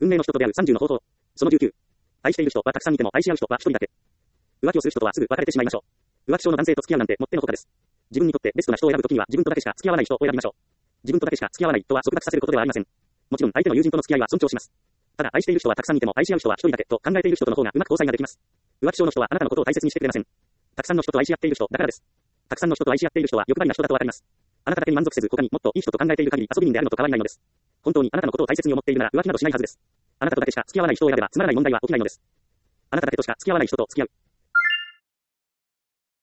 運命の人と出会う30の方法。その19。愛している人はたくさんいても愛し合う人は一人だけ。浮気をする人とはすぐ別れてしまいましょう。浮気症の男性と付き合うなんてもってのほかです。自分にとってベストな人を選ぶときには自分とだけしか付き合わない人を選びましょう。自分とだけしか付き合わないとは束縛させることではありません。もちろん相手の友人との付き合いは尊重します。ただ愛している人はたくさんいても愛し合う人は一人だけと考えている人との方がうまく交際ができます。浮気症の人はあなたのことを大切にしてくれません。たくさんの人と愛し合っている人だからです。たくさんの人と愛し合っている人は欲張りな人だとわかります。あなただけに満足せず他にもっといい人と考えている限り遊び人であるのと変わりないのです。本当にあなたのことを大切に思っているなら浮気などしないはずです。あなたとだけしか付き合わない人を選べばつまらない問題は起きないのです。あなただけとしか付き合わない人と付き合う。